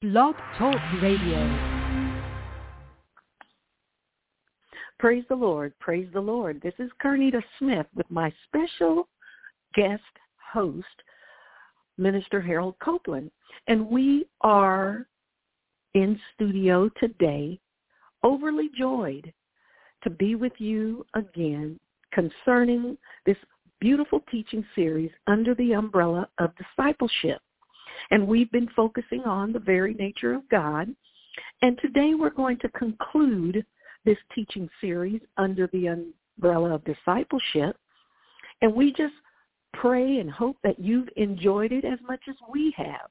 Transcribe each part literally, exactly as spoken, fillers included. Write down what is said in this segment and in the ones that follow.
Blog Talk Radio. Praise the Lord. Praise the Lord. This is Carnita Smith with my special guest host, Minister Harold Copeland. And we are in studio today, overly joyed to be with you again concerning this beautiful teaching series under the umbrella of discipleship. And we've been focusing on the very nature of God. And today we're going to conclude this teaching series under the umbrella of discipleship. And we just pray and hope that you've enjoyed it as much as we have.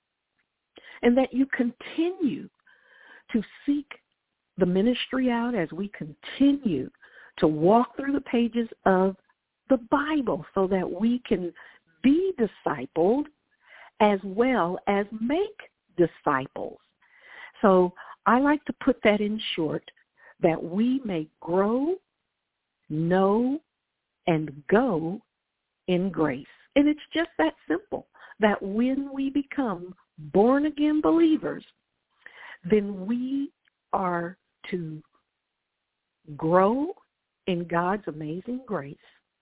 And that you continue to seek the ministry out as we continue to walk through the pages of the Bible so that we can be discipled as well as make disciples. So I like to put that in short, that we may grow, know, and go in grace. And it's just that simple, that when we become born-again believers, then we are to grow in God's amazing grace,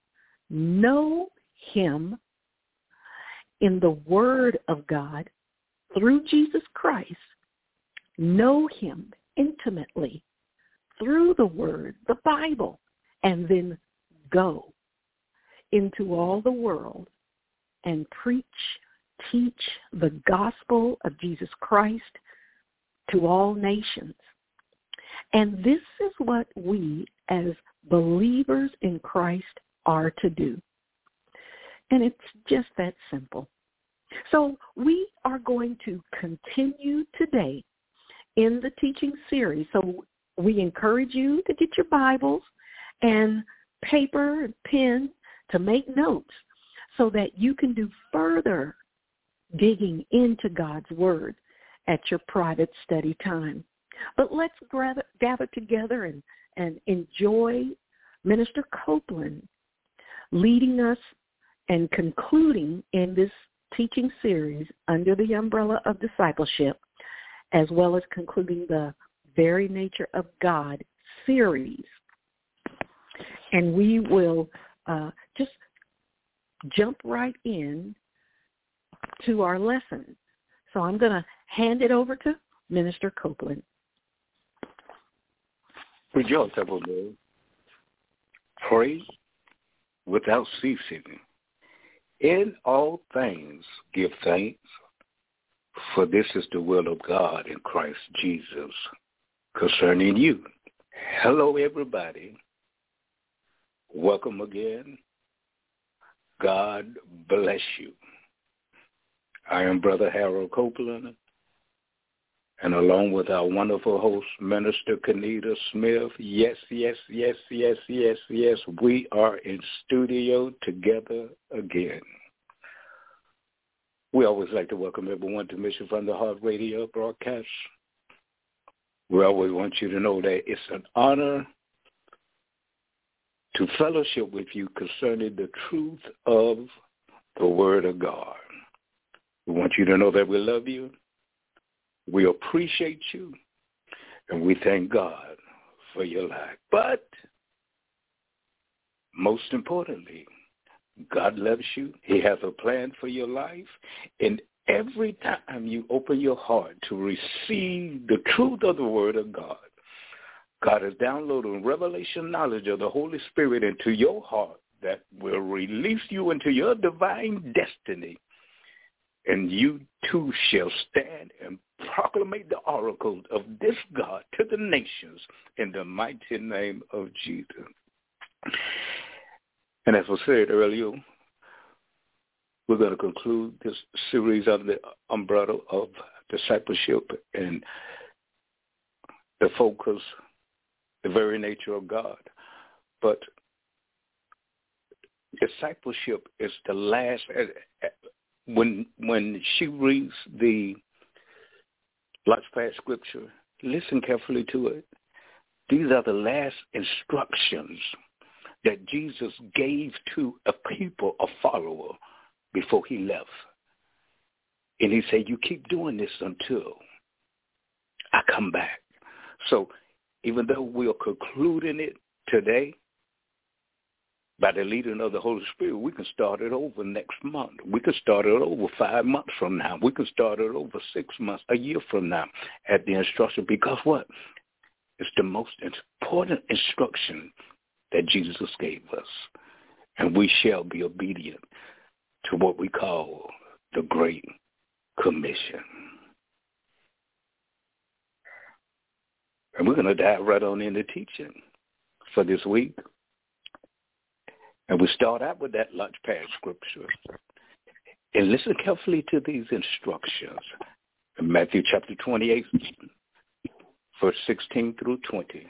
know Him in the Word of God through Jesus Christ, know Him intimately through the Word, the Bible, and then go into all the world and preach, teach the gospel of Jesus Christ to all nations. And this is what we as believers in Christ are to do. And it's just that simple. So we are going to continue today in the teaching series. So we encourage you to get your Bibles and paper and pen to make notes so that you can do further digging into God's Word at your private study time. But let's gather, gather together and, and enjoy Minister Copeland leading us and concluding in this teaching series under the umbrella of discipleship, as well as concluding the very nature of God series. And we will uh, just jump right in to our lesson. So I'm going to hand it over to Minister Copeland. Rejoice, evermore. Pray without ceasing. In all things give thanks, for this is the will of God in Christ Jesus concerning you. Hello, everybody. Welcome again. God bless you. I am Brother Harold Copeland, and along with our wonderful host, Minister Carnita Smith, yes, yes, yes, yes, yes, yes, we are in studio together again. We always like to welcome everyone to Mission from the Heart Radio broadcast. We always want you to know that it's an honor to fellowship with you concerning the truth of the Word of God. We want you to know that we love you. We appreciate you, and we thank God for your life. But most importantly, God loves you. He has a plan for your life, and every time you open your heart to receive the truth of the Word of God, God is downloading revelation knowledge of the Holy Spirit into your heart that will release you into your divine destiny. And you too shall stand and proclamate the oracles of this God to the nations in the mighty name of Jesus. And as was said earlier, we're going to conclude this series under the umbrella of discipleship and the focus, the very nature of God. But discipleship is the last. When when she reads the Launchpad scripture, listen carefully to it. These are the last instructions that Jesus gave to a people, a follower, before he left. And he said, you keep doing this until I come back. So even though we are concluding it today, by the leading of the Holy Spirit, we can start it over next month. We can start it over five months from now. We can start it over six months, a year from now at the instruction. Because what? It's the most important instruction that Jesus gave us. And we shall be obedient to what we call the Great Commission. And we're going to dive right on into teaching for this week. And we start out with that launchpad scripture. And listen carefully to these instructions. In Matthew chapter twenty-eight, verse sixteen through twenty.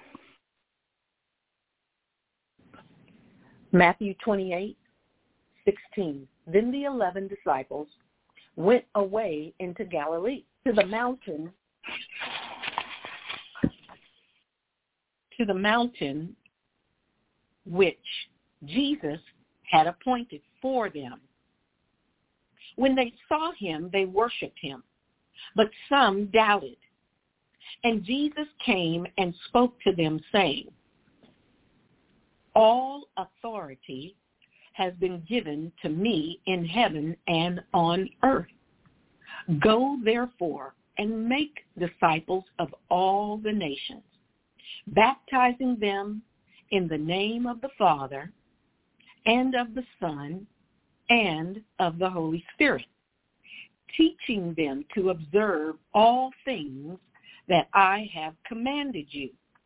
Matthew twenty-eight, sixteen. Then the eleven disciples went away into Galilee, to the mountain, to the mountain which Jesus had appointed for them. When they saw him, they worshipped him, but some doubted. And Jesus came and spoke to them, saying, all authority has been given to me in heaven and on earth. Go, therefore, and make disciples of all the nations, baptizing them in the name of the Father, and of the Son, and of the Holy Spirit, teaching them to observe all things that I have commanded you.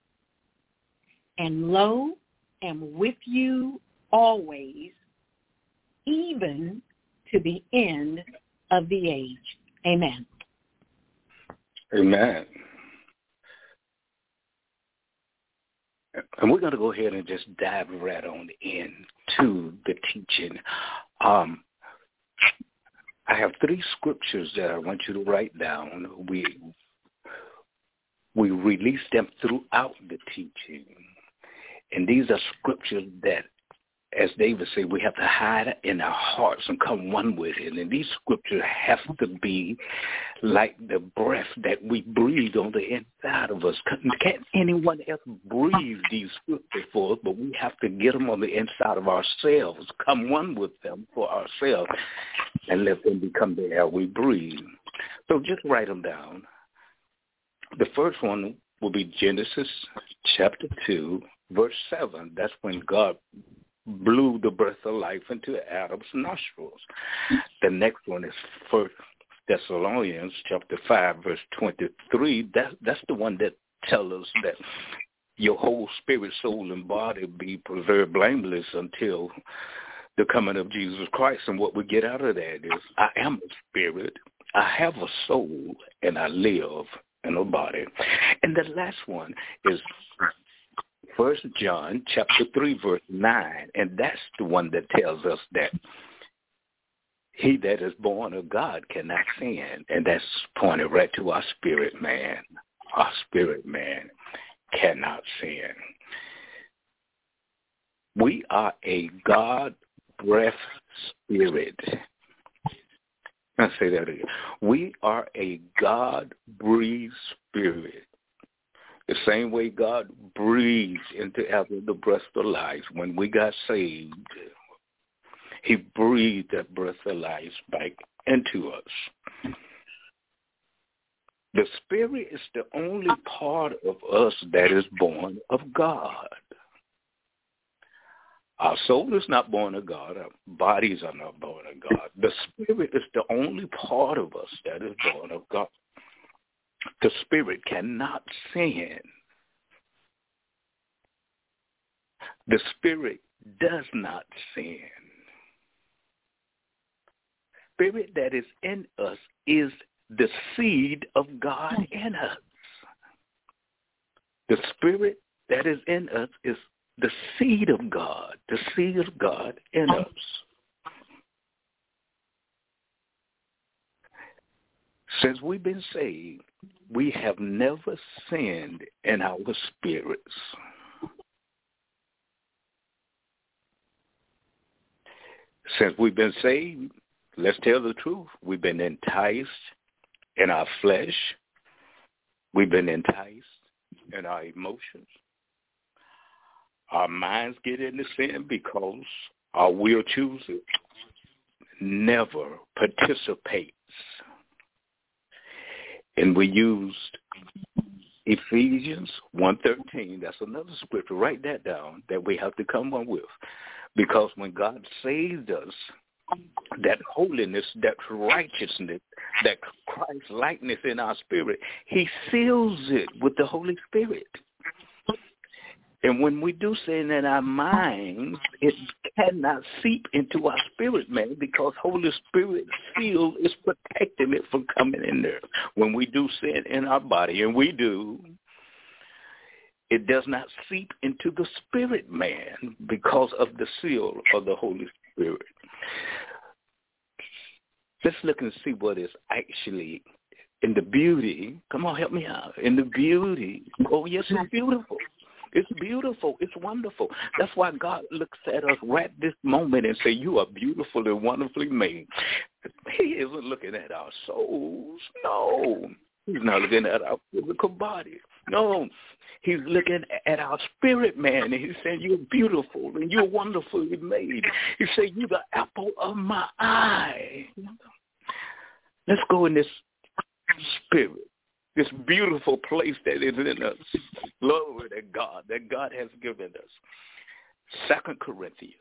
And lo, am with you always, even to the end of the age. Amen. Amen. And we're going to go ahead and just dive right on into the teaching. Um, I have three scriptures that I want you to write down. We we release them throughout the teaching. And these are scriptures that, as David said, we have to hide it in our hearts and come one with it. And these scriptures have to be like the breath that we breathe on the inside of us. Can't anyone else breathe these scriptures for us, but we have to get them on the inside of ourselves, come one with them for ourselves, and let them become the air we breathe. So just write them down. The first one will be Genesis chapter two, verse seven. That's when God blew the breath of life into Adam's nostrils. The next one is First Thessalonians chapter five, verse twenty-three. That, that's the one that tells us that your whole spirit, soul, and body be preserved blameless until the coming of Jesus Christ. And what we get out of that is, I am a spirit, I have a soul, and I live in a body. And the last one is First John chapter three, verse nine, and that's the one that tells us that he that is born of God cannot sin, and that's pointed right to our spirit man. Our spirit man cannot sin. We are a God-breathed spirit. I'll say that again. We are a God-breathed spirit. The same way God breathed into Adam the breath of life. When we got saved, he breathed that breath of life back into us. The Spirit is the only part of us that is born of God. Our soul is not born of God. Our bodies are not born of God. The Spirit is the only part of us that is born of God. The Spirit cannot sin. The Spirit does not sin. Spirit that is in us is the seed of God in us. The Spirit that is in us is the seed of God, the seed of God in us. Since we've been saved, we have never sinned in our spirits. Since we've been saved, let's tell the truth, we've been enticed in our flesh. We've been enticed in our emotions. Our minds get into sin because our will chooses. Never participates. And we used Ephesians one thirteen. That's another scripture. Write that down that we have to come up with. Because when God saved us, that holiness, that righteousness, that Christ-likeness in our spirit, he seals it with the Holy Spirit. And when we do sin in our minds, it cannot seep into our spirit, man, because Holy Spirit seal is protecting it from coming in there. When we do sin in our body, and we do, it does not seep into the spirit, man, because of the seal of the Holy Spirit. Let's look and see what is actually in the beauty. Come on, help me out. In the beauty. Oh, yes, it's beautiful. It's beautiful. It's wonderful. That's why God looks at us right this moment and say, you are beautiful and wonderfully made. He isn't looking at our souls. No. He's not looking at our physical body. No. He's looking at our spirit, man, and he's saying, you're beautiful and you're wonderfully made. He said, you're the apple of my eye. Let's go in this spirit. This beautiful place that is in us. Glory to God, that God has given us. Second Corinthians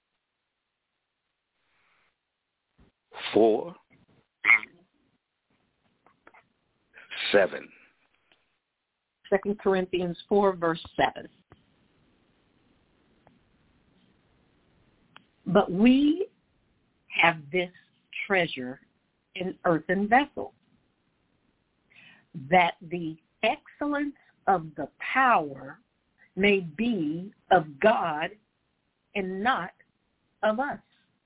four, seven. Second Corinthians four, verse seven. But we have this treasure in earthen vessels, that the excellence of the power may be of God and not of us.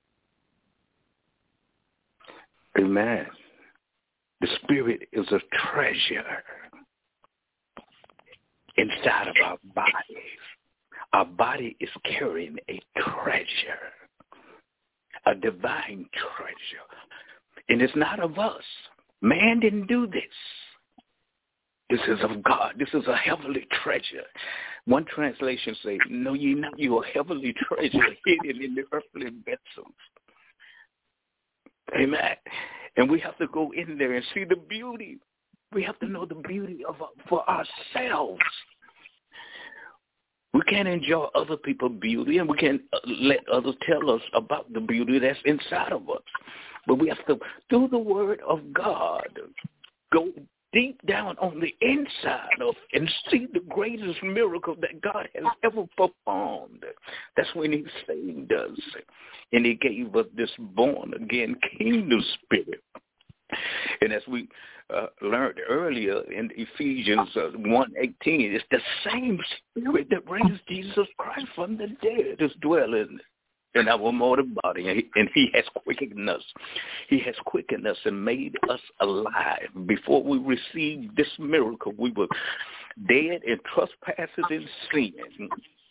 Amen. The Spirit is a treasure inside of our bodies. Our body is carrying a treasure, a divine treasure. And it's not of us. Man didn't do this. This is of God. This is a heavenly treasure. One translation says, know ye not your heavenly treasure hidden in the earthly vessels. Amen. And we have to go in there and see the beauty. We have to know the beauty of for ourselves. We can't enjoy other people's beauty, and we can't let others tell us about the beauty that's inside of us. But we have to, through the word of God, go deep down on the inside of and see the greatest miracle that God has ever performed. That's when he saved us. And he gave us this born-again kingdom spirit. And as we uh, learned earlier in Ephesians uh, one eighteen, it's the same spirit that raised Jesus Christ from the dead is dwelling in our mortal body, and he, and he has quickened us. He has quickened us and made us alive. Before we received this miracle, we were dead in trespasses and sin.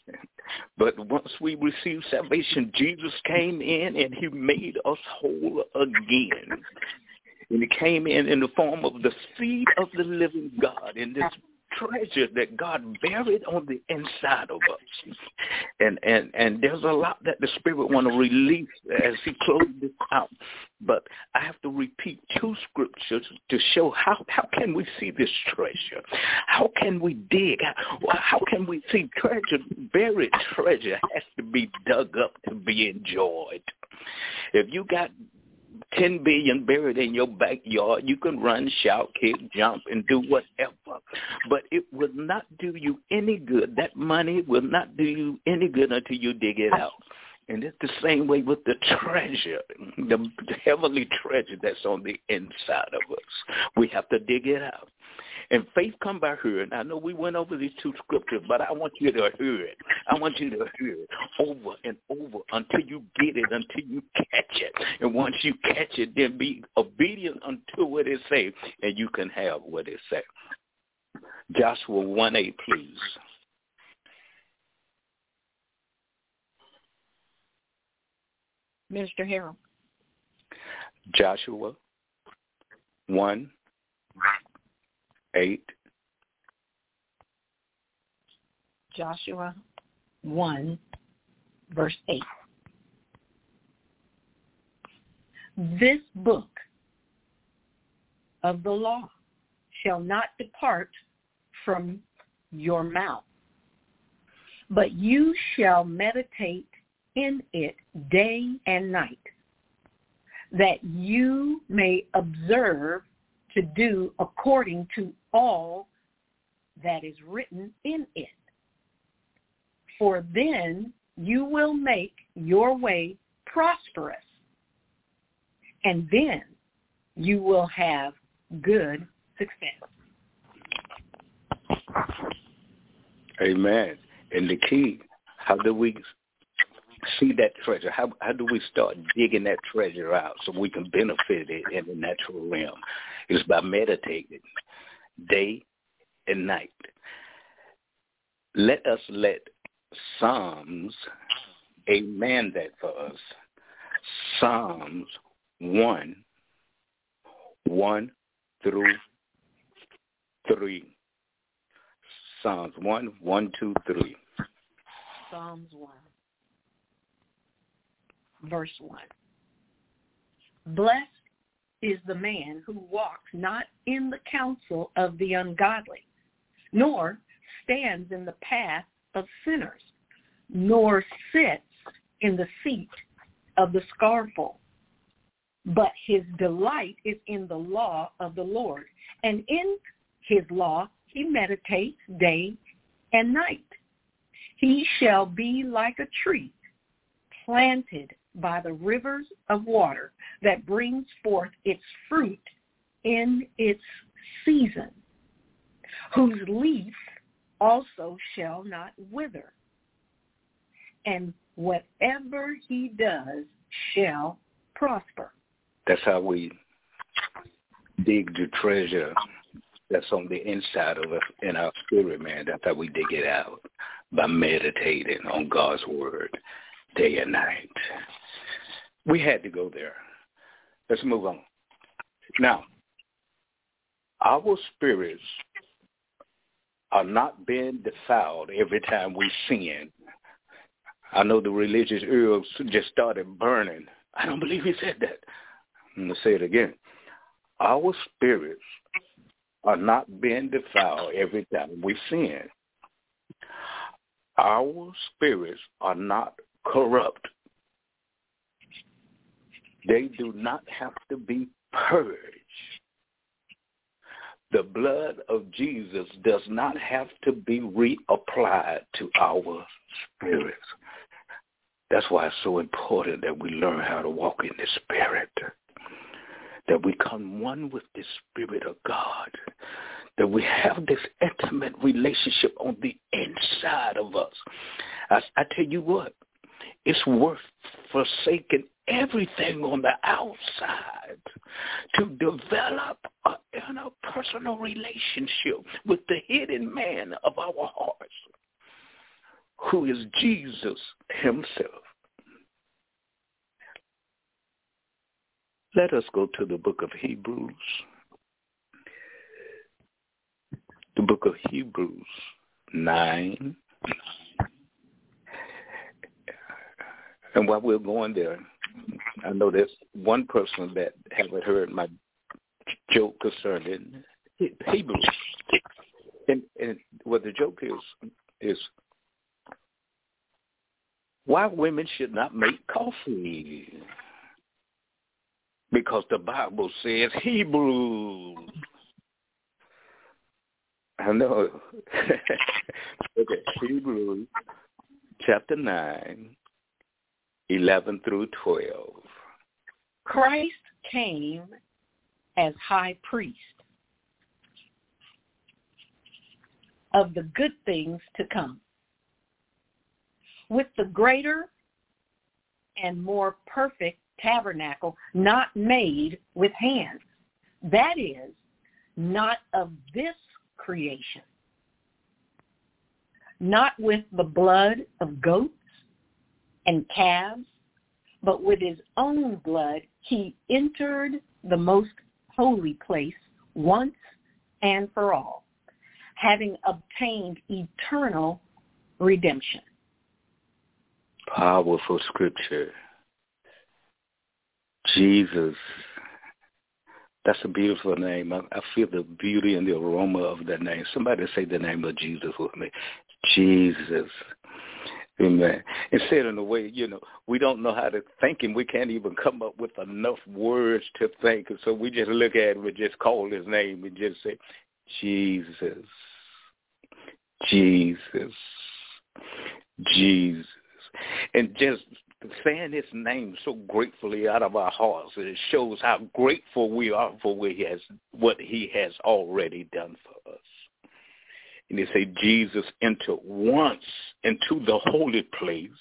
But once we received salvation, Jesus came in and he made us whole again. And he came in in the form of the seed of the living God, in this treasure that God buried on the inside of us. And and and there's a lot that the Spirit want to release as he closes this out. But I have to repeat two scriptures to show how, how can we see this treasure? How can we dig? How, how can we see treasure? Buried treasure has to be dug up to be enjoyed. If you got ten billion buried in your backyard, you can run, shout, kick, jump, and do whatever. But it will not do you any good. That money will not do you any good until you dig it out. And it's the same way with the treasure, the heavenly treasure that's on the inside of us. We have to dig it out. And faith come by hearing. I know we went over these two scriptures, but I want you to hear it. I want you to hear it over and over until you get it, until you catch it. And once you catch it, then be obedient unto what it says, and you can have what it says. Joshua one eight, please. Minister Harold. Joshua one eight. Joshua one, verse eight. This book of the law shall not depart from your mouth, but you shall meditate in it day and night, that you may observe to do according to all that is written in it. For then you will make your way prosperous, and then you will have good success. Amen. And the key, how do we see that treasure? How how do we start digging that treasure out so we can benefit it in the natural realm? It's by meditating day and night. Let us let Psalms, a mandate for us, Psalms one, one through three. Psalms one, one, two, three. Psalms one, verse one. Blessed is the man who walks not in the counsel of the ungodly, nor stands in the path of sinners, nor sits in the seat of the scornful. But his delight is in the law of the Lord, and in his law he meditates day and night. He shall be like a tree planted by the rivers of water that brings forth its fruit in its season, whose leaf also shall not wither, and whatever he does shall prosper. That's how we dig the treasure that's on the inside of us in our spirit, man. That's how we dig it out, by meditating on God's word day and night. We had to go there. Let's move on. Now, our spirits are not being defiled every time we sin. I know the religious herbs just started burning. I don't believe he said that. I'm going to say it again. Our spirits are not being defiled every time we sin. Our spirits are not corrupt. They do not have to be purged. The blood of Jesus does not have to be reapplied to our spirits. That's why it's so important that we learn how to walk in the Spirit, that we come one with the Spirit of God, that we have this intimate relationship on the inside of us. I, I tell you what, it's worth forsaking everything on the outside to develop an interpersonal relationship with the hidden man of our hearts, who is Jesus himself. Let us go to the book of Hebrews. The book of Hebrews nine. And while we're going there, I know there's one person that haven't heard my joke concerning Hebrews. And, and what the joke is, is why women should not make coffee. Because the Bible says Hebrews. I know. Okay, Hebrews chapter nine, eleven through twelve. Christ came as high priest of the good things to come, with the greater and more perfect tabernacle not made with hands, that is, not of this creation, not with the blood of goats and calves, but with his own blood he entered the most holy place once and for all, having obtained eternal redemption. Powerful scripture. Jesus. That's a beautiful name. I, I feel the beauty and the aroma of that name. Somebody say the name of Jesus with me. Jesus. Amen. And said in a way, you know, we don't know how to thank him. We can't even come up with enough words to thank him. So we just look at him and just call his name and just say, Jesus, Jesus, Jesus. And just saying his name so gratefully out of our hearts, it shows how grateful we are for what he has, what he has already done for us. And they say Jesus entered once into the holy place,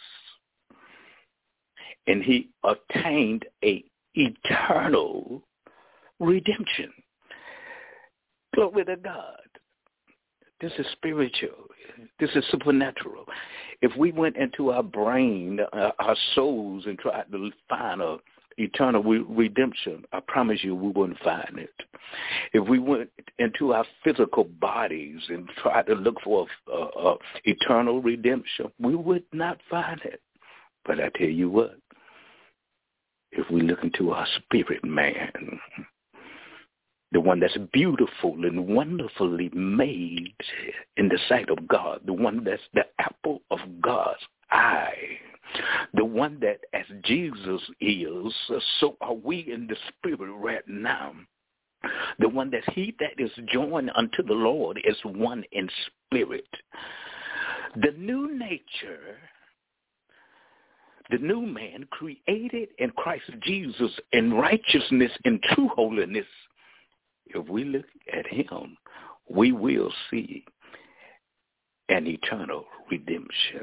and he attained a eternal redemption. Glory to God. This is spiritual. This is supernatural. If we went into our brain, uh, our souls, and tried to find a eternal re- redemption, I promise you we wouldn't find it. If we went into our physical bodies and tried to look for a, a, a eternal redemption, we would not find it. But I tell you what, if we look into our spirit man, the one that's beautiful and wonderfully made in the sight of God, the one that's the apple of God's eye, the one that as Jesus is, so are we in the spirit right now. The one that he that is joined unto the Lord is one in spirit. The new nature, the new man created in Christ Jesus in righteousness and true holiness, if we look at him, we will see an eternal redemption.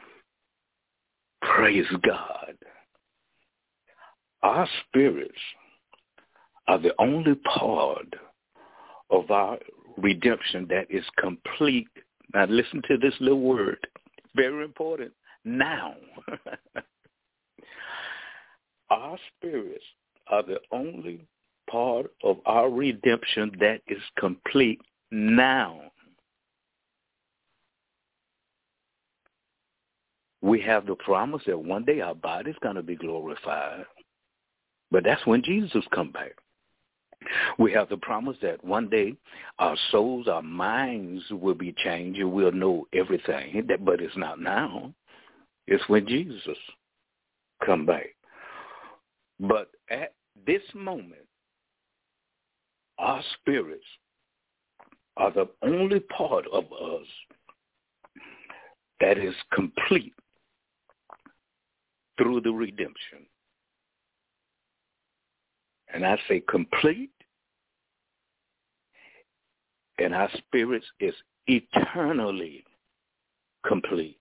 Praise God. Our spirits are the only part of our redemption that is complete. Now listen to this little word. Very important. Now. Our spirits are the only part of our redemption that is complete now. We have the promise that one day our body's going to be glorified, but that's when Jesus comes back. We have the promise that one day our souls, our minds will be changed and we'll know everything, but it's not now. It's when Jesus comes back. But at this moment, our spirits are the only part of us that is complete through the redemption. And I say complete, and our spirits is eternally complete.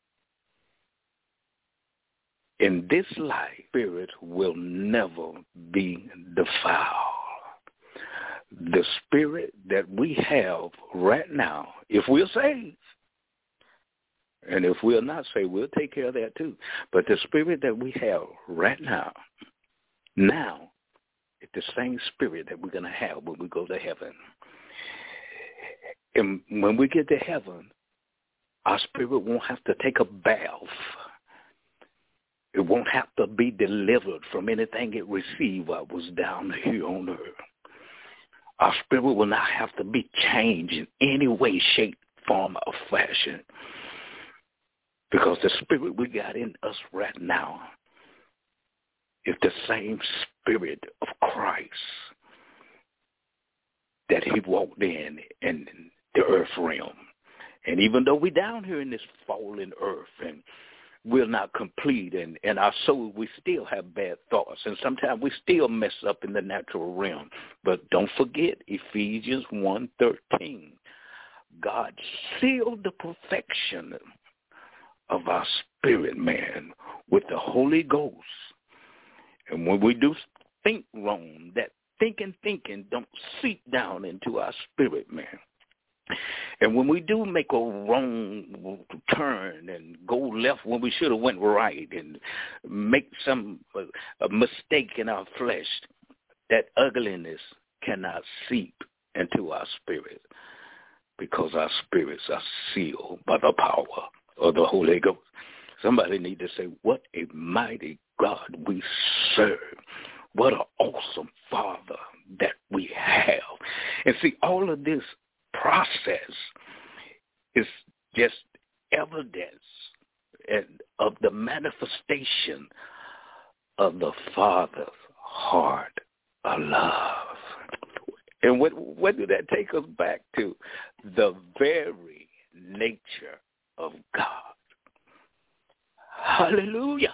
In this life, spirit will never be defiled. The spirit that we have right now, if we're saved, and if we're not saved, we'll take care of that too. But the spirit that we have right now, now, it's the same spirit that we're going to have when we go to heaven. And when we get to heaven, our spirit won't have to take a bath. It won't have to be delivered from anything it received while it was down here on earth. Our spirit will not have to be changed in any way, shape, form, or fashion. Because the spirit we got in us right now is the same spirit of Christ that he walked in in the earth realm. And even though we're down here in this fallen earth and we're not complete, and, and our soul, we still have bad thoughts, and sometimes we still mess up in the natural realm. But don't forget Ephesians one thirteen. God sealed the perfection of our spirit man with the Holy Ghost. And when we do think wrong, that thinking, thinking don't seep down into our spirit man. And when we do make a wrong turn and go left when we should have went right and make some uh, a mistake in our flesh, that ugliness cannot seep into our spirit because our spirits are sealed by the power of the Holy Ghost. Somebody need to say, what a mighty God we serve. What an awesome Father that we have. And see, all of this process is just evidence of the manifestation of the Father's heart of love. And what, what did that take us back to? The very nature of God. Hallelujah.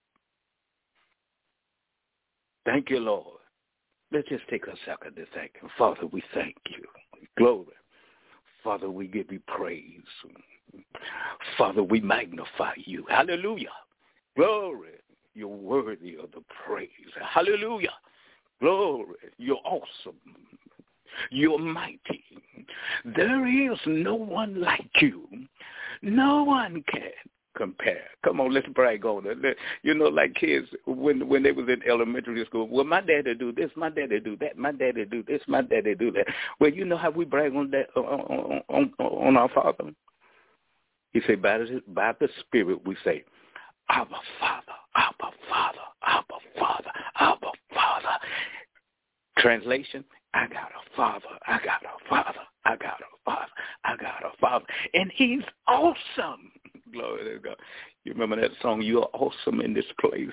Thank you, Lord. Let's just take a second to thank Him. Father, we thank you. Glory. Father, we give you praise. Father, we magnify you. Hallelujah. Glory. You're worthy of the praise. Hallelujah. Glory. You're awesome. You're mighty. There is no one like you. No one can compare. Come on, let's brag on it. You know, like kids, when when they was in elementary school, well, my daddy do this, my daddy do that, my daddy do this, my daddy do that. Well, you know how we brag on that on, on, on our Father? He said, by the, by the Spirit, we say, Abba, Father, Abba, Father, Abba, Father, Abba, Father. Translation, I got a Father, I got a Father, I got a Father, I got a Father. And He's awesome. Glory to God. You remember that song, You're Awesome in This Place?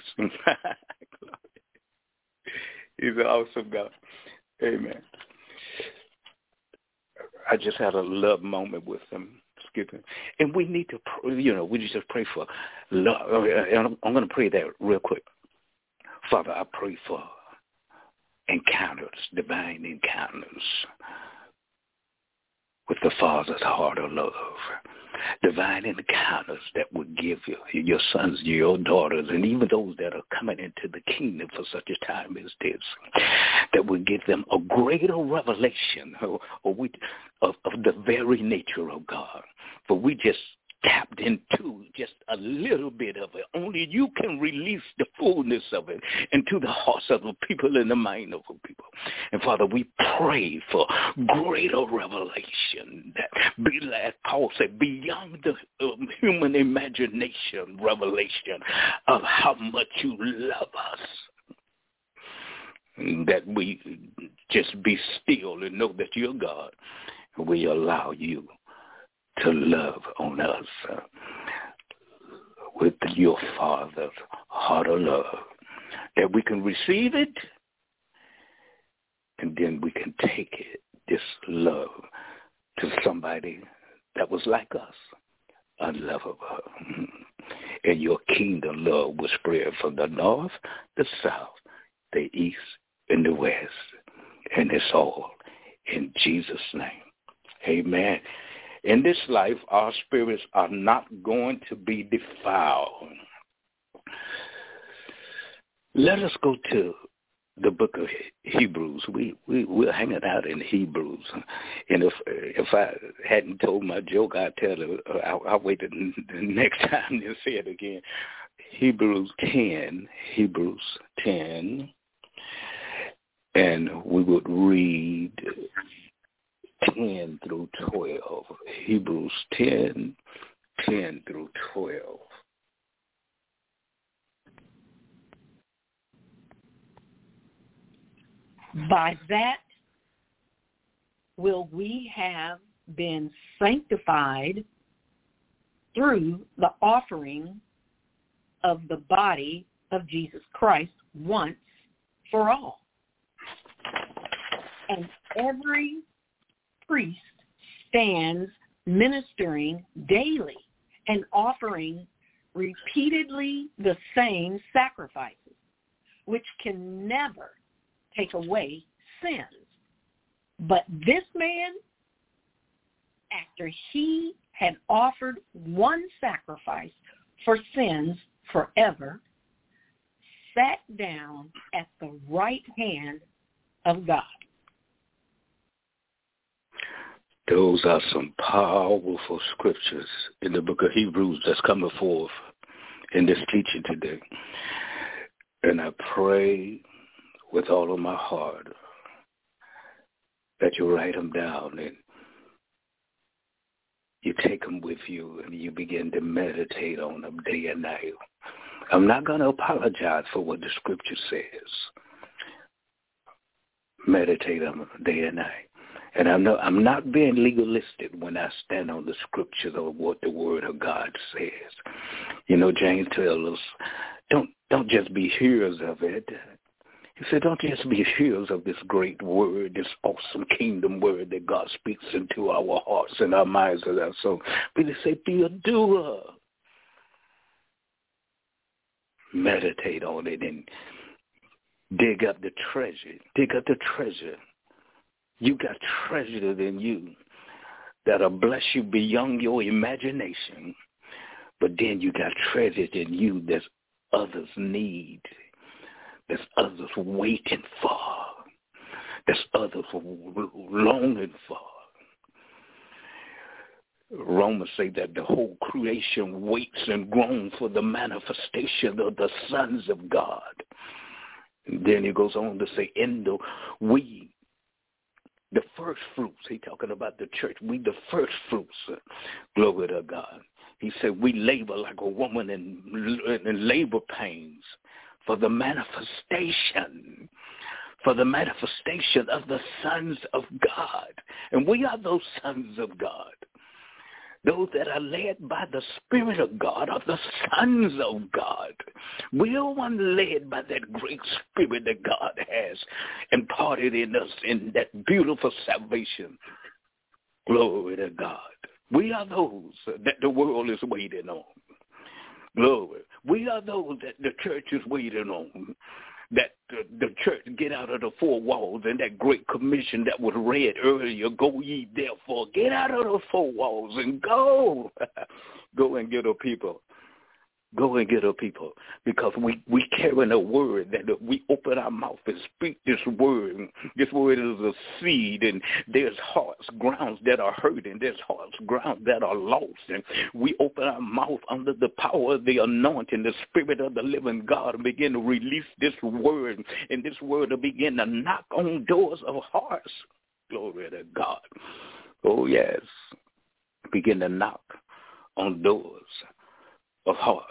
He's an awesome God. Amen. I just had a love moment with Him. Excuse me. And we need to, you know, we just pray for love. And I'm going to pray that real quick. Father, I pray for encounters, divine encounters with the Father's heart of love. Divine encounters that would give you, your sons, your daughters, and even those that are coming into the kingdom for such a time as this, that would give them a greater revelation or, or we, of, of the very nature of God. For we just tapped into just a little bit of it. Only you can release the fullness of it into the hearts of the people and the mind of the people. And Father, we pray for greater revelation that be like Paul said, beyond the um, human imagination revelation of how much you love us. That we just be still and know that you're God. We allow you to love on us uh, with your Father's heart of love, that we can receive it, and then we can take it, this love, to somebody that was like us, unlovable. And your kingdom love will spread from the north, the south, the east, and the west. And it's all in Jesus' name. Amen. In this life, our spirits are not going to be defiled. Let us go to the book of Hebrews. We, we, we're hanging out in Hebrews. And if if I hadn't told my joke, I'd tell it. I'll, I'll wait the, the next time to say it again. Hebrews ten, Hebrews ten, and we would read ten through twelve. Hebrews ten, ten through twelve. By that will we have been sanctified through the offering of the body of Jesus Christ once for all. And every priest stands ministering daily and offering repeatedly the same sacrifices, which can never take away sins. But this man, after he had offered one sacrifice for sins forever, sat down at the right hand of God. Those are some powerful scriptures in the book of Hebrews that's coming forth in this teaching today. And I pray with all of my heart that you write them down and You take them with you and you begin to meditate on them day and night. I'm not going to apologize for what the scripture says. Meditate on them day and night. And I'm not, I'm not being legalistic when I stand on the scriptures of what the word of God says. You know, James tells us, don't, don't just be hearers of it. He said, don't just be hearers of this great word, this awesome kingdom word that God speaks into our hearts and our minds and our soul. But he said, be a doer. Meditate on it and dig up the treasure. Dig up the treasure. You got treasure in you that'll bless you beyond your imagination. But then you got treasure in you that others need, that's others waiting for, that's others longing for. Romans say that the whole creation waits and groans for the manifestation of the sons of God. And then he goes on to say, in the we, the first fruits, he talking about the church, we the first fruits, glory to God. He said we labor like a woman in, in labor pains for the manifestation, for the manifestation of the sons of God. And we are those sons of God. Those that are led by the Spirit of God are the sons of God. We are one led by that great Spirit that God has imparted in us in that beautiful salvation. Glory to God. We are those that the world is waiting on. Glory. We are those that the church is waiting on. That the, the church get out of the four walls and that great commission that was read earlier, go ye therefore, get out of the four walls and go. Go and get a people. Go and get a people. Because we, we carry a word that if we open our mouth and speak this word, this word is a seed, and there's hearts, grounds that are hurting, there's hearts, grounds that are lost, and we open our mouth under the power of the anointing, the Spirit of the living God, and begin to release this word, and this word will begin to knock on doors of hearts. Glory to God. Oh, yes. Begin to knock on doors of hearts.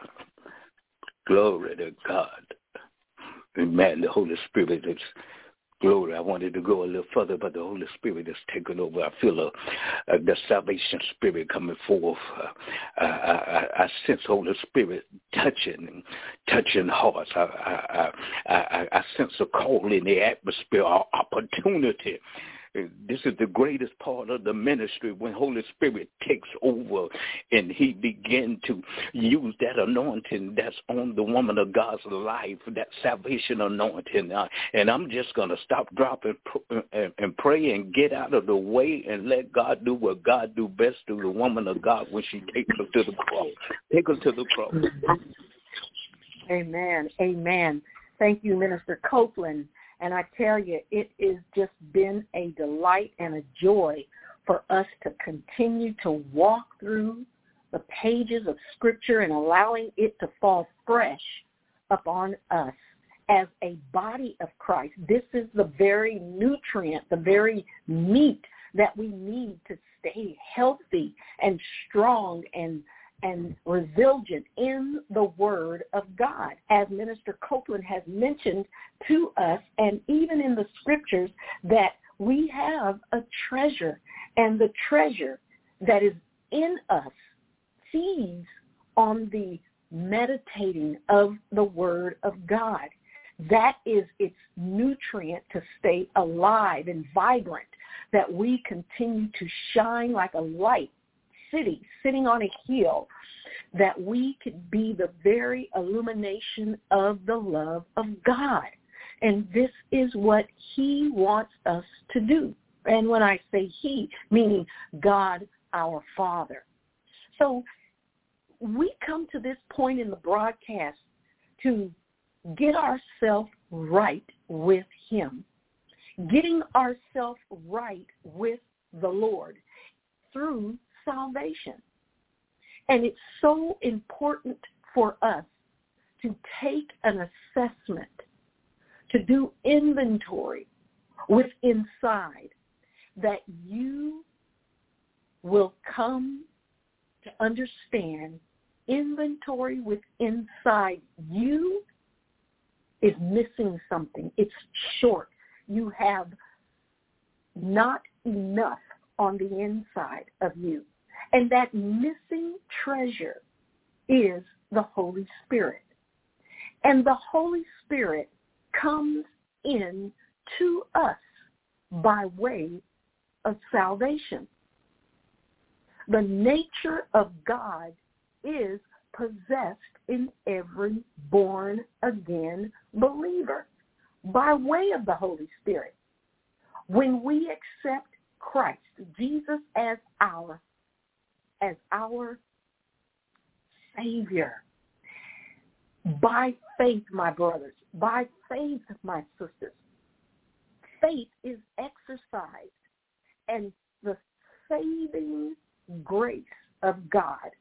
Glory to God. Amen. The Holy Spirit is glory. I wanted to go a little further, but the Holy Spirit is taking over. I feel a, a, the salvation spirit coming forth. Uh, I, I, I sense Holy Spirit touching, touching hearts. I, I, I, I, I sense a call in the atmosphere, our opportunity. This is the greatest part of the ministry when Holy Spirit takes over and he begins to use that anointing that's on the woman of God's life, that salvation anointing. Uh, and I'm just going to stop, drop, and, and, and pray and get out of the way and let God do what God do best to the woman of God when she takes her to the cross. Take her to the cross. Amen. Amen. Thank you, Minister Copeland. And I tell you, it has just been a delight and a joy for us to continue to walk through the pages of Scripture and allowing it to fall fresh upon us as a body of Christ. This is the very nutrient, the very meat that we need to stay healthy and strong and and resilient in the Word of God. As Minister Copeland has mentioned to us, and even in the Scriptures, that we have a treasure, and the treasure that is in us feeds on the meditating of the Word of God. That is its nutrient to stay alive and vibrant, that we continue to shine like a light city sitting on a hill, that we could be the very illumination of the love of God. And this is what he wants us to do. And when I say he, meaning God our Father. So we come to this point in the broadcast to get ourselves right with him, getting ourselves right with the Lord through salvation. And it's so important for us to take an assessment, to do inventory with inside, that you will come to understand inventory with inside you is missing something. It's short. You have not enough on the inside of you. And that missing treasure is the Holy Spirit. And the Holy Spirit comes in to us by way of salvation. The nature of God is possessed in every born-again believer by way of the Holy Spirit. When we accept Christ, Jesus as our, as our Savior, by faith, my brothers, by faith, my sisters, faith is exercised, and the saving grace of God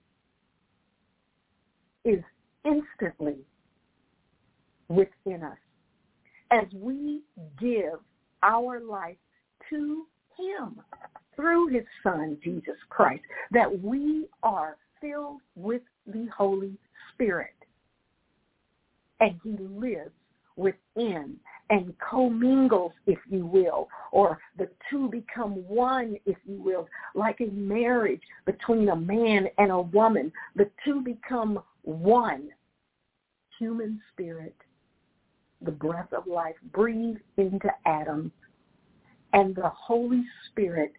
is instantly within us as we give our life to him through his Son, Jesus Christ, that we are filled with the Holy Spirit. And he lives within and commingles, if you will, or the two become one, if you will, like a marriage between a man and a woman. The two become one. Human spirit, the breath of life, breathed into Adam, and the Holy Spirit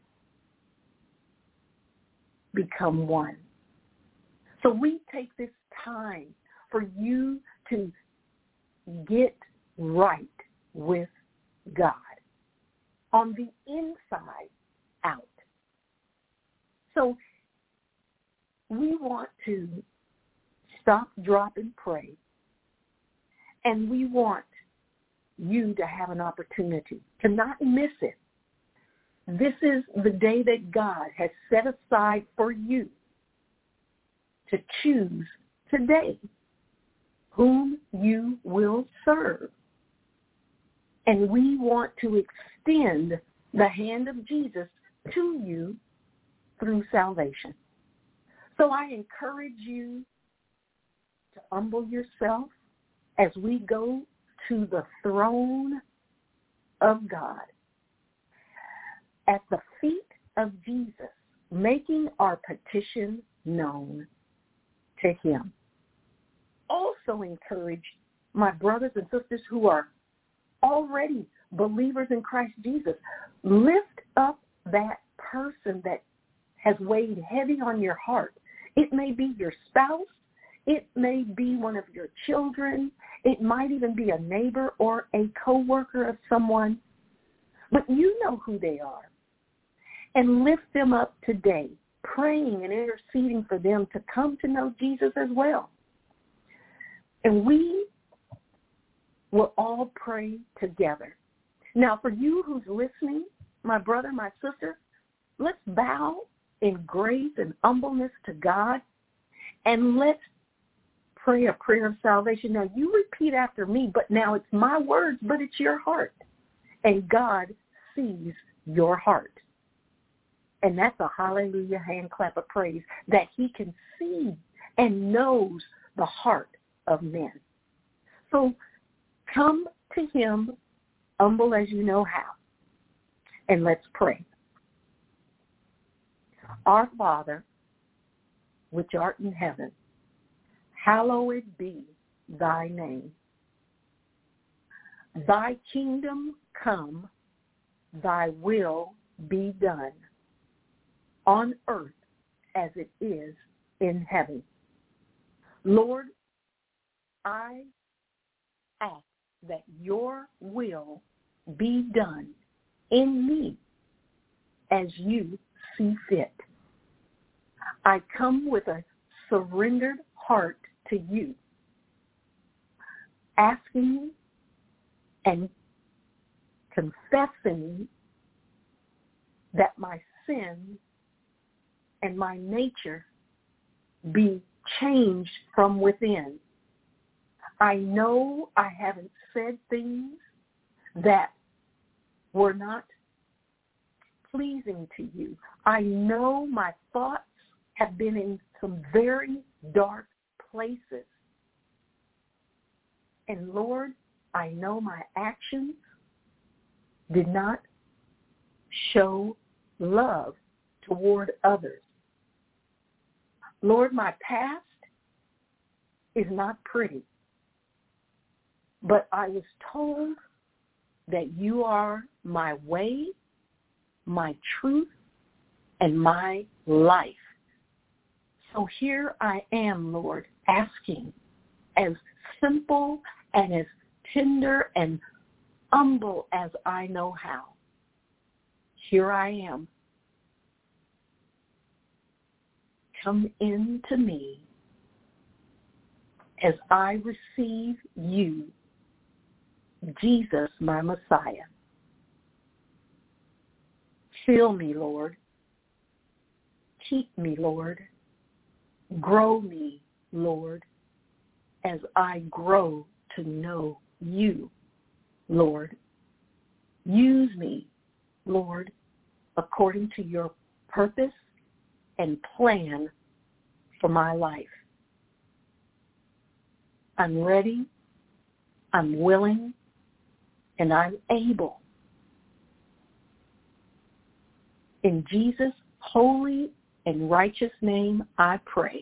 become one. So we take this time for you to get right with God on the inside out. So we want to stop, drop, and pray. And we want you to have an opportunity to not miss it. This is the day that God has set aside for you to choose today whom you will serve. And we want to extend the hand of Jesus to you through salvation. So I encourage you to humble yourself as we go to the throne of God at the feet of Jesus, making our petition known to him. Also encourage my brothers and sisters who are already believers in Christ Jesus. Lift up that person that has weighed heavy on your heart. It may be your spouse. It may be one of your children. It might even be a neighbor or a coworker of someone. But you know who they are. And lift them up today, praying and interceding for them to come to know Jesus as well. And we will all pray together. Now, for you who's listening, my brother, my sister, let's bow in grace and humbleness to God, and let's pray a prayer of salvation. Now, you repeat after me, but now it's my words, but it's your heart. And God sees your heart. And that's a hallelujah hand clap of praise, that he can see and knows the heart of men. So come to him, humble as you know how, and let's pray. Our Father, which art in heaven, hallowed be thy name. Thy kingdom come, thy will be done, on earth as it is in heaven. Lord, I ask that your will be done in me as you see fit. I come with a surrendered heart to you, asking and confessing that my sin and my nature be changed from within. I know I haven't said things that were not pleasing to you. I know my thoughts have been in some very dark places. And Lord, I know my actions did not show love toward others. Lord, my past is not pretty, but I was told that you are my way, my truth, and my life. So here I am, Lord, asking, as simple and as tender and humble as I know how. Here I am. Come into me as I receive you, Jesus, my Messiah. Fill me, Lord. Keep me, Lord. Grow me, Lord, as I grow to know you, Lord. Use me, Lord, according to your purpose and plan for my life. I'm ready, I'm willing, and I'm able. In Jesus' holy and righteous name I pray.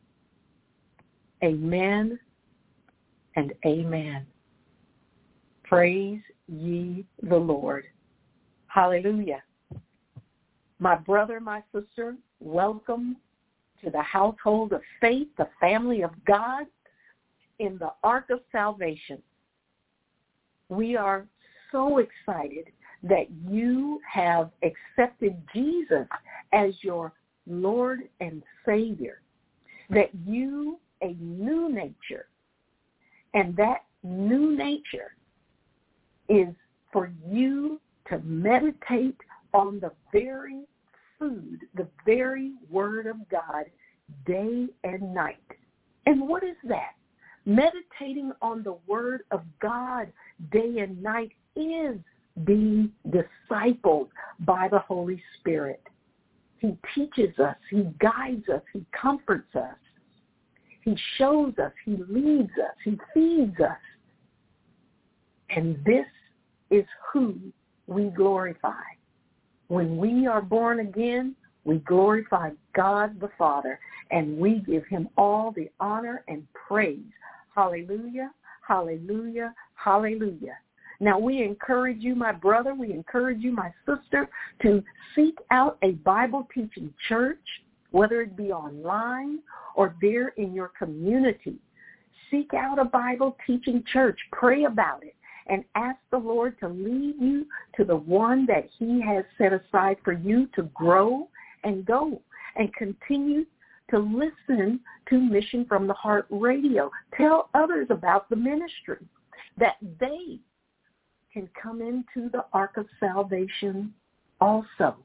Amen and amen. Praise ye the Lord. Hallelujah. My brother, my sister, welcome to the household of faith, the family of God, in the Ark of Salvation. We are so excited that you have accepted Jesus as your Lord and Savior, that you, a new nature, and that new nature is for you to meditate on the very food, the very Word of God, day and night. And what is that? Meditating on the Word of God day and night is being discipled by the Holy Spirit. He teaches us, He guides us, He comforts us, He shows us, He leads us, He feeds us. And this is who we glorify. When we are born again, we glorify God the Father, and we give Him all the honor and praise. Hallelujah, hallelujah, hallelujah. Now, we encourage you, my brother, we encourage you, my sister, to seek out a Bible-teaching church, whether it be online or there in your community. Seek out a Bible-teaching church. Pray about it and ask the Lord to lead you to the one that He has set aside for you to grow and go and continue to listen to Mission from the Heart Radio. Tell others about the ministry, that they can come into the Ark of Salvation also.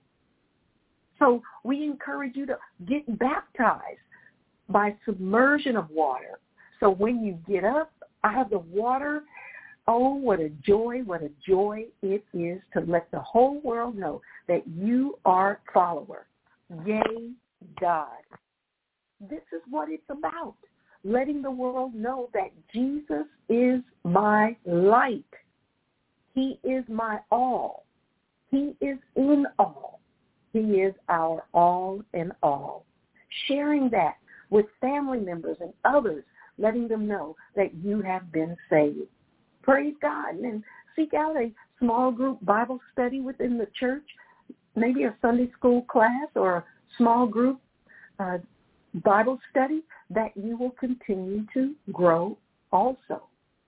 So we encourage you to get baptized by submersion of water. So when you get up out of the water, oh, what a joy, what a joy it is to let the whole world know that you are a follower. Yay, God. This is what it's about, letting the world know that Jesus is my light. He is my all. He is in all. He is our all in all. Sharing that with family members and others, letting them know that you have been saved. Praise God. And seek out a small group Bible study within the church, maybe a Sunday school class or a small group uh, Bible study, that you will continue to grow also.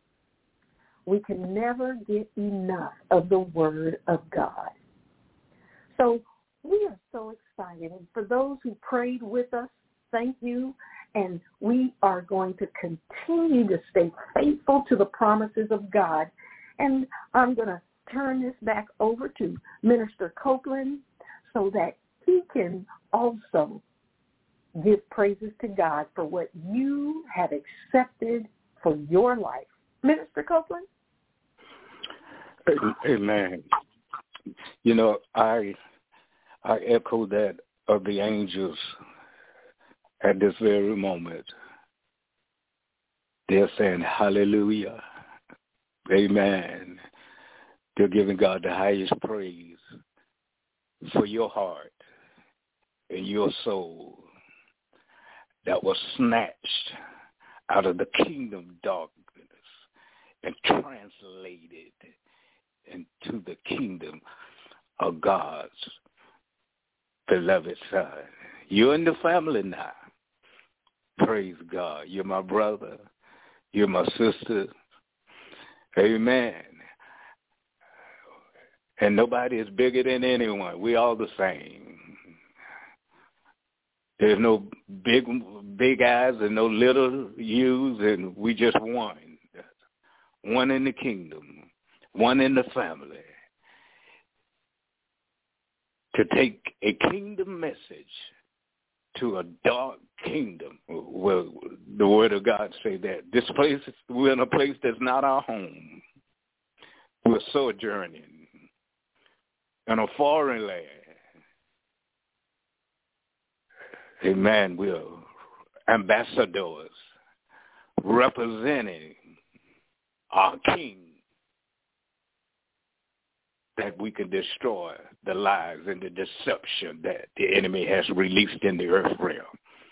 We can never get enough of the Word of God. So we are so excited. And for those who prayed with us, thank you. And we are going to continue to stay faithful to the promises of God. And I'm going to turn this back over to Minister Copeland so that he can also give praises to God for what you have accepted for your life. Minister Copeland? Amen. You know, I I echo that of the angels at this very moment. They're saying hallelujah, amen. They're giving God the highest praise for your heart and your soul that was snatched out of the kingdom darkness and translated into the kingdom of God's beloved Son. You're in the family now. Praise God. You're my brother. You're my sister. Amen. And nobody is bigger than anyone. We all the same. There's no big big eyes and no little U's, and we just one. One in the kingdom. One in the family. To take a kingdom message to a dark kingdom. Well, the word of God say that. This place, we're in a place that's not our home. We're sojourning in a foreign land. Amen. We're ambassadors representing our King, that we can destroy the lies and the deception that the enemy has released in the earth realm.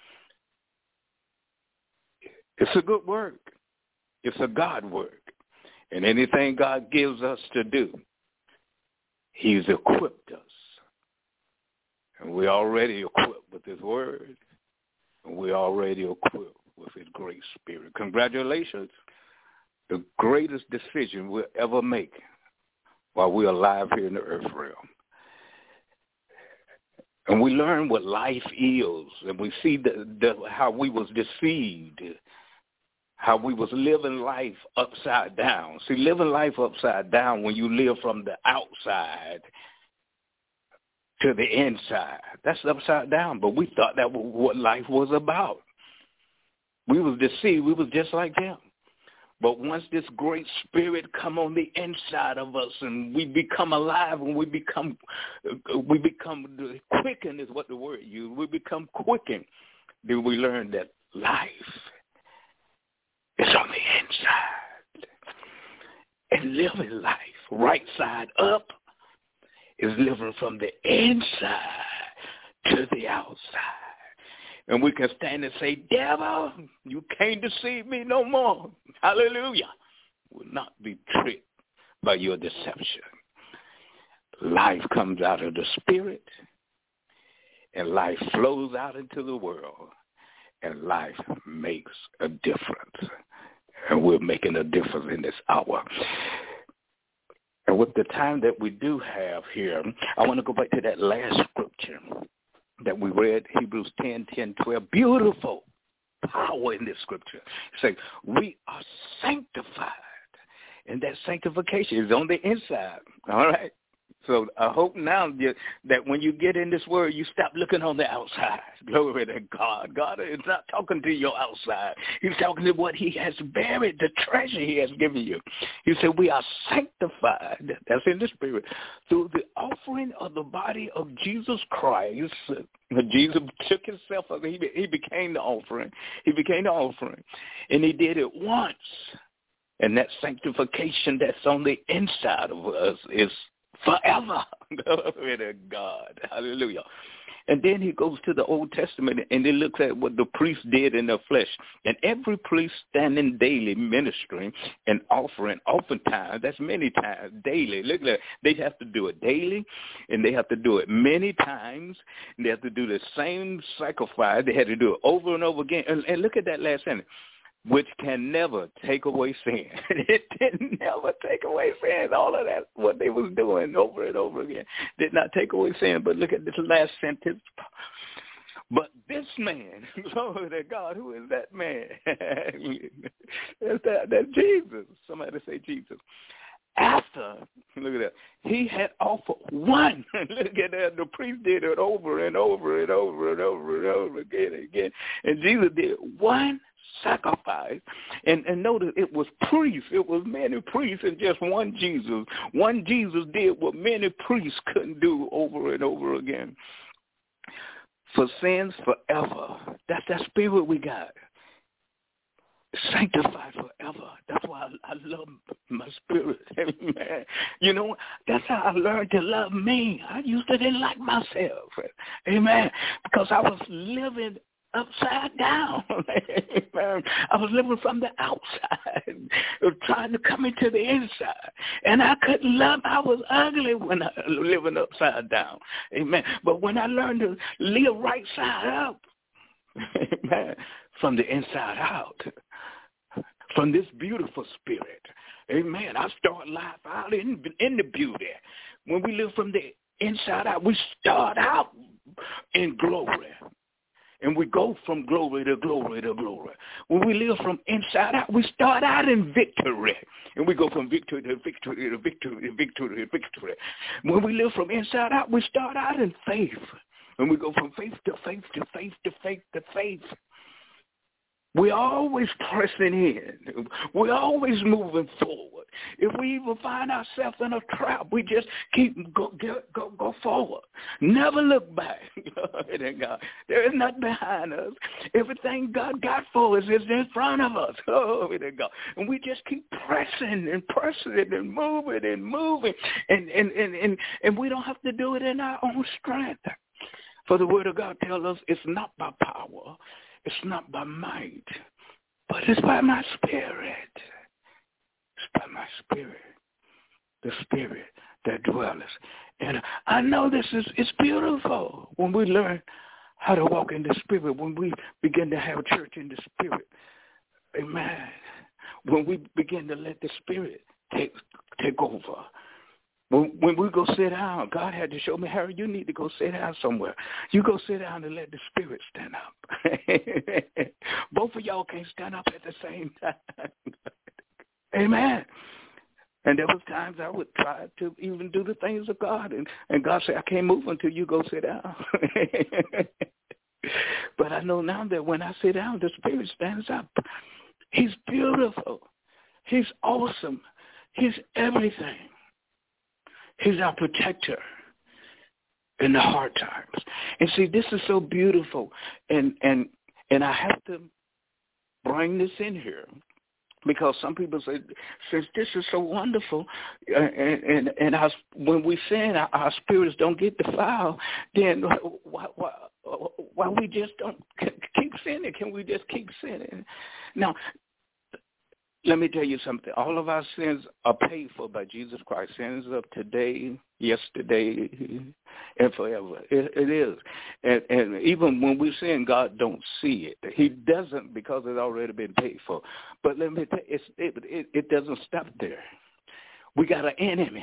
It's a good work. It's a God work. And anything God gives us to do, he's equipped us. And we're already equipped with his word. And we're already equipped with his great spirit. Congratulations. The greatest decision we'll ever make while we're alive here in the earth realm. And we learn what life is, and we see the, the, how we was deceived, how we was living life upside down. See, living life upside down when you live from the outside to the inside, that's upside down. But we thought that was what life was about. We was deceived. We was just like them. But once this great spirit come on the inside of us and we become alive and we become, we become quickened is what the word used. We become quickened. Then we learn that life is on the inside. And living life right side up is living from the inside to the outside. And we can stand and say, devil, you can't deceive me no more. Hallelujah. Will not be tricked by your deception. Life comes out of the spirit, and life flows out into the world, and life makes a difference. And we're making a difference in this hour. And with the time that we do have here, I want to go back to that last scripture that we read, Hebrews ten, ten, twelve. Beautiful power in this scripture. It's like we are sanctified. And that sanctification is on the inside. All right? So I hope now that when you get in this word, you stop looking on the outside. Glory to God. God is not talking to your outside. He's talking to what he has buried, the treasure he has given you. He said we are sanctified, that's in the spirit, through the offering of the body of Jesus Christ. Jesus took himself, he, he became the offering. He became the offering. And he did it once. And that sanctification that's on the inside of us is forever. Glory to God. Hallelujah. And then he goes to the Old Testament and he looks at what the priest did in the flesh. And every priest standing daily ministering and offering, oftentimes, that's many times, daily. Look at that. They have to do it daily and they have to do it many times. And they have to do the same sacrifice. They had to do it over and over again. And, and look at that last sentence. Which can never take away sin. It did never take away sin. All of that, what they was doing over and over again, did not take away sin. But look at this last sentence. But this man, glory to God, who is that man? That's, that, that's Jesus. Somebody say Jesus. After, look at that, he had offered one. Look at that. The priest did it over and over and over and over and over again and again. And Jesus did one sacrifice. And, and notice it was priests. It was many priests and just one Jesus. One Jesus did what many priests couldn't do over and over again. For sins forever. That's that spirit we got. Sanctified forever. That's why I, I love my spirit. Amen. You know, that's how I learned to love me. I used to didn't like myself. Amen. Because I was living upside down. Amen. I was living from the outside, trying to come into the inside. And I couldn't love. I was ugly when I was living upside down. Amen. But when I learned to live right side up, amen, from the inside out, from this beautiful spirit, amen, I start life out in, in the beauty. When we live from the inside out, we start out in glory. And we go from glory to glory to glory. When we live from inside out, we start out in victory. And we go from victory to victory to victory to victory to victory. When we live from inside out, we start out in faith. And we go from faith to faith to faith to faith to faith. We're always pressing in. We're always moving forward. If we even find ourselves in a trap, we just keep go go go, go forward. Never look back. There is nothing behind us. Everything God got for us is in front of us. Oh, God. And we just keep pressing and pressing and moving and moving. And, and, and, and, and we don't have to do it in our own strength. For the word of God tells us it's not by power. It's not by might, but it's by my spirit. It's by my spirit, the spirit that dwells. And I know this is it's beautiful when we learn how to walk in the spirit, when we begin to have church in the spirit. Amen. When we begin to let the spirit take take over. When, when we go sit down, God had to show me, Harry, you need to go sit down somewhere. You go sit down and let the spirit stand up. Both of y'all can't stand up at the same time. Amen. And there was times I would try to even do the things of God, and, and God said, I can't move until you go sit down. But I know now that when I sit down, the spirit stands up. He's beautiful. He's awesome. He's everything. He's our protector in the hard times. And see, this is so beautiful. And and and I have to bring this in here because some people say, since this is so wonderful, uh, and and, and our, when we sin, our, our spirits don't get defiled, then why, why, why we just don't keep sinning? Can we just keep sinning? Now, let me tell you something. All of our sins are paid for by Jesus Christ. Sins of today, yesterday, and forever. It, it is. And, and even when we sin, God don't see it. He doesn't because it's already been paid for. But let me tell you, it's, it, it, it doesn't stop there. We got an enemy.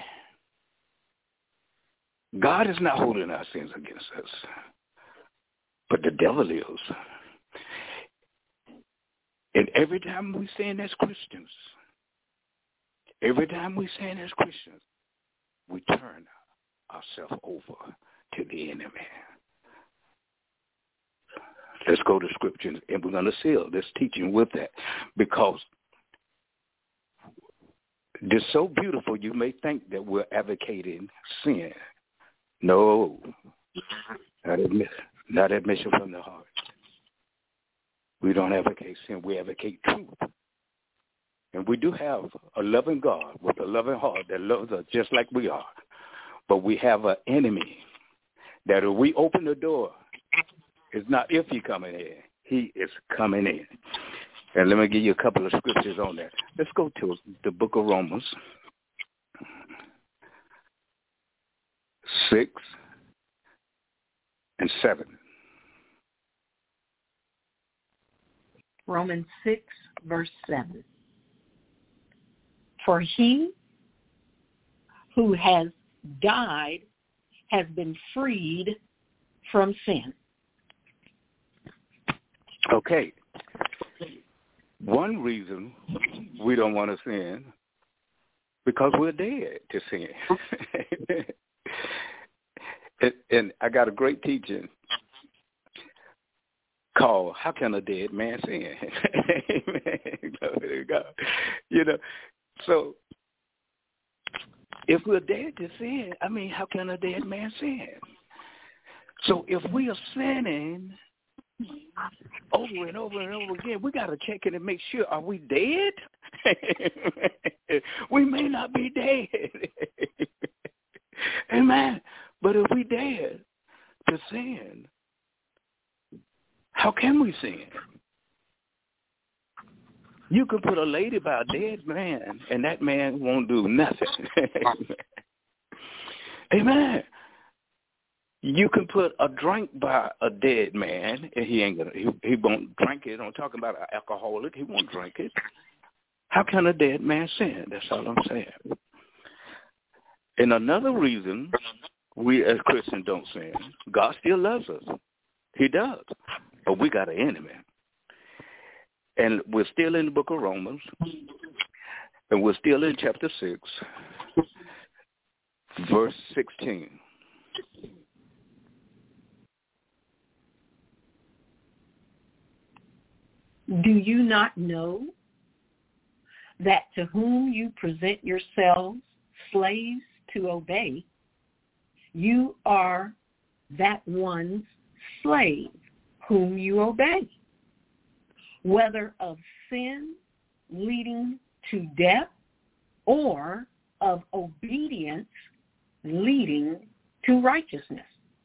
God is not holding our sins against us, but the devil is. And every time we sin as Christians, every time we sin as Christians, we turn ourselves over to the enemy. Let's go to Scripture, and we're going to seal this teaching with that, because it's so beautiful you may think that we're advocating sin. No, not admit, not admission from the heart. We don't advocate sin. We advocate truth. And we do have a loving God with a loving heart that loves us just like we are. But we have an enemy that if we open the door, it's not if he coming in. He is coming in. And let me give you a couple of scriptures on that. Let's go to the book of Romans six and seven. Romans six, verse seven. For he who has died has been freed from sin. Okay. One reason we don't want to sin, because we're dead to sin. and, and I got a great teaching called How Can a Dead Man Sin? Amen. Glory to God. You know, so if we're dead to sin, I mean, how can a dead man sin? So if we are sinning over and over and over again, we got to check it and make sure, are we dead? We may not be dead. Amen. But if we dead to sin, how can we sin? You can put a lady by a dead man, and that man won't do nothing. Amen. You can put a drink by a dead man, and he ain't gonna. He, he won't drink it. I'm talking about an alcoholic. He won't drink it. How can a dead man sin? That's all I'm saying. And another reason we as Christians don't sin, God still loves us. He does, but we got an enemy. And we're still in the book of Romans, and we're still in chapter six, verse sixteen. Do you not know that to whom you present yourselves slaves to obey, you are that one's slave whom you obey, whether of sin leading to death or of obedience leading to righteousness?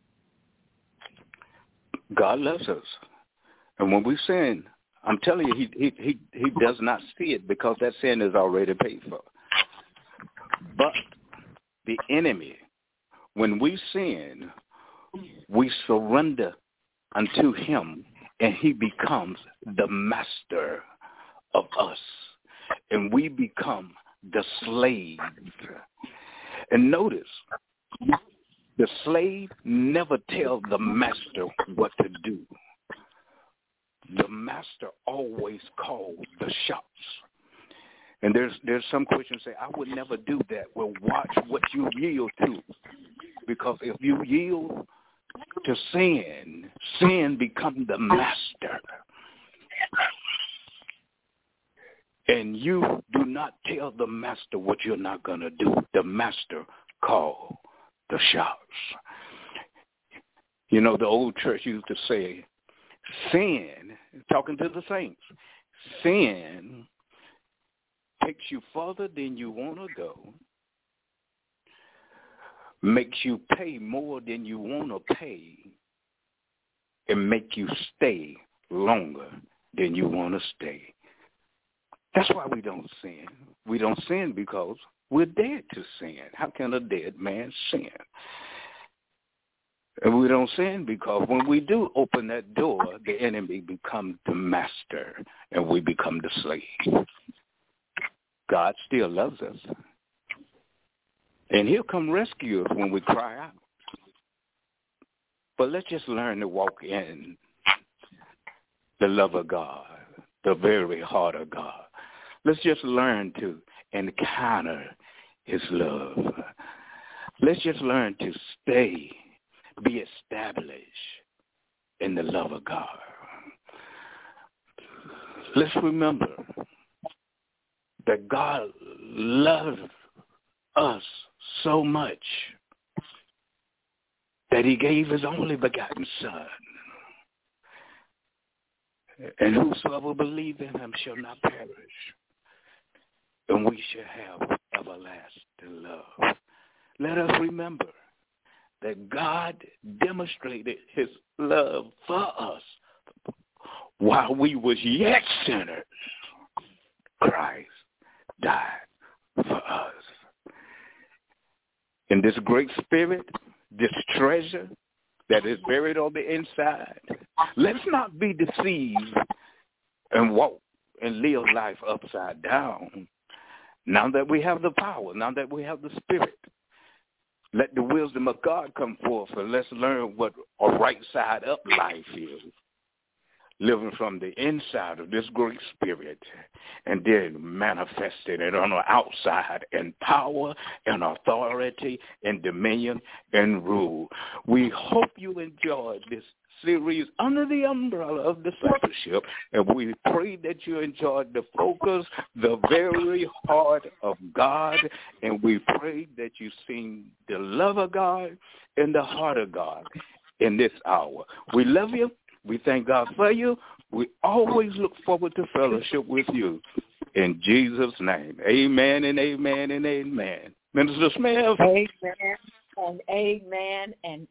God loves us. And when we sin, I'm telling you, he, he, he, he does not see it because that sin is already paid for. But the enemy, when we sin, we surrender unto him, and he becomes the master of us, and we become the slave. And notice, the slave never tells the master what to do. The master always calls the shots. And there's there's some Christians say, I would never do that. Well, watch what you yield to. Because if you yield to sin, sin becomes the master. And you do not tell the master what you're not going to do. The master calls the shots. You know, the old church used to say, sin, talking to the saints, sin takes you further than you want to go, makes you pay more than you want to pay, and make you stay longer than you want to stay. That's why we don't sin. We don't sin because we're dead to sin. How can a dead man sin? And we don't sin because when we do open that door, the enemy becomes the master and we become the slave. God still loves us. And he'll come rescue us when we cry out. But let's just learn to walk in the love of God, the very heart of God. Let's just learn to encounter his love. Let's just learn to stay, be established in the love of God. Let's remember that God loves us so much that he gave his only begotten Son. And whosoever believe in him shall not perish, and we shall have everlasting love. Let us remember that God demonstrated his love for us while we was yet sinners. Christ died for us. And this great spirit, this treasure that is buried on the inside, let's not be deceived and walk and live life upside down. Now that we have the power, now that we have the spirit, let the wisdom of God come forth, and let's learn what a right side up life is. Living from the inside of this great spirit and then manifesting it on the outside in power and authority and dominion and rule. We hope you enjoyed this series under the umbrella of discipleship. And we pray that you enjoyed the focus, the very heart of God. And we pray that you've seen the love of God and the heart of God in this hour. We love you. We thank God for you. We always look forward to fellowship with you. In Jesus' name, amen and amen and amen. Minister Smith. Amen and amen and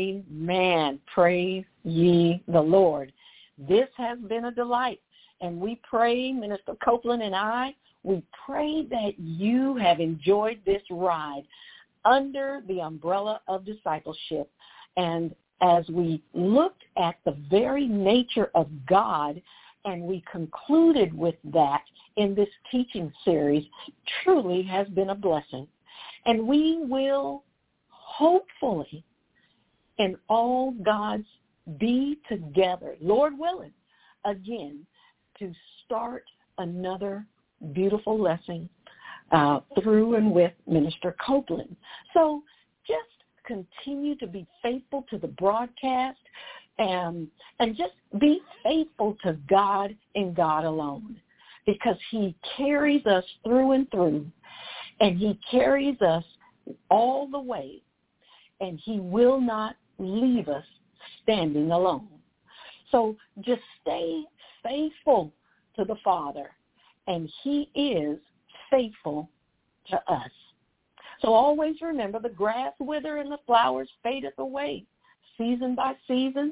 amen. Praise ye the Lord. This has been a delight. And we pray, Minister Copeland and I, we pray that you have enjoyed this ride under the umbrella of discipleship. And as we looked at the very nature of God, and we concluded with that in this teaching series, truly has been a blessing. And we will hopefully in all God's be together, Lord willing, again, to start another beautiful lesson uh, through and with Minister Copeland. So just continue to be faithful to the broadcast and, and just be faithful to God and God alone, because he carries us through and through, and he carries us all the way, and he will not leave us standing alone. So just stay faithful to the Father, and he is faithful to us. So always remember, the grass wither and the flowers fadeth away, season by season.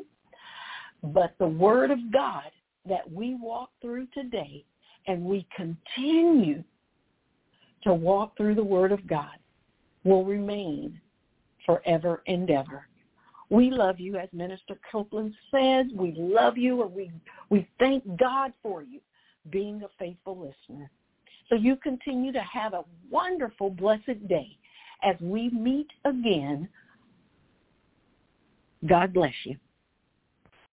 But the word of God that we walk through today, and we continue to walk through the word of God, will remain forever and ever. We love you, as Minister Copeland says. We love you, and we, we thank God for you being a faithful listener. So you continue to have a wonderful, blessed day as we meet again. God bless you.